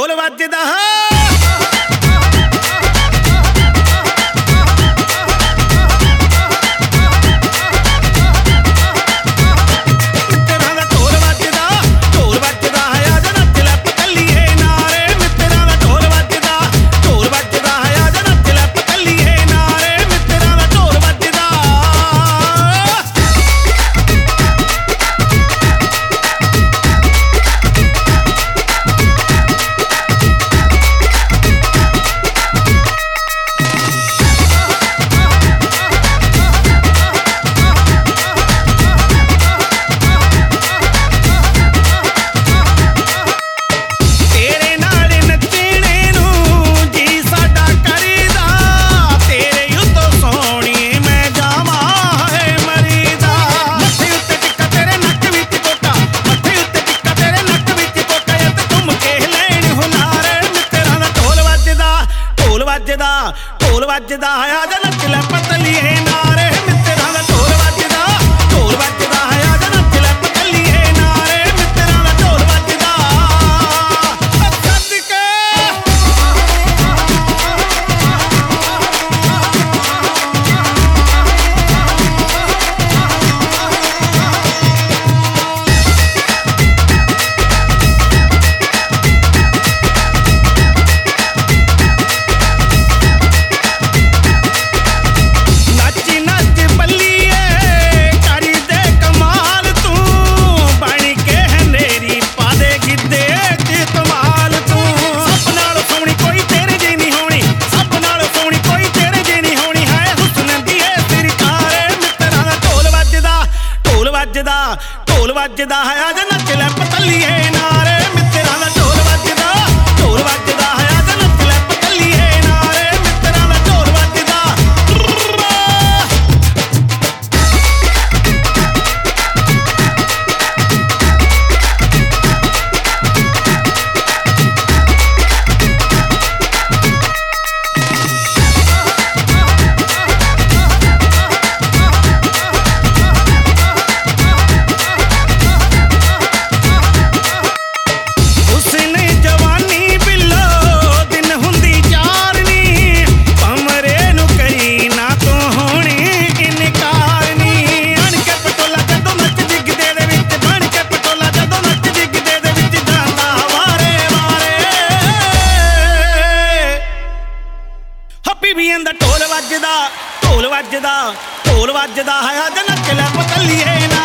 ਢੋਲ ਵੱਜਦਾ ਢੋਲ ਵੱਜਦਾ ਆ ਜਾ ਨੱਚ ਲੈ ਪਤਲੀਏ ਨਾਰੇ ਮਿੱਤਰਾਂ ਦਾ ਢੋਲ ਵੱਜਦਾ ਆ ਜਾ ਨੱਚ ਲੈ ਪਤਲੀਏ ਨਾਰੇ ਮਿੱਤਰਾਂ ਦਾ ਢੋਲ ਵੱਜਦਾ ਸੱਜ ਕੇ ਢੋਲ ਵੱਜਦਾ ਆ ਜਾ ਨੱਚ ਲੈ ਪਤਲੀਏ ਨਾਰੇ ਮਿੱਤਰਾਂ ਦਾ ਢੋਲ ਵੱਜਦਾ ਆ ਜਾ ਨੱਚ ਲੈ ਪਤਲੀਏ ਨਾਰੇ ਮਿੱਤਰਾਂ ਦਾ ਢੋਲ ਵੱਜਦਾ ਢੋਲ ਵੱਜਦਾ ਆ ਜਾ ਨੱਚ ਲੈ ਪਤਲੀਏ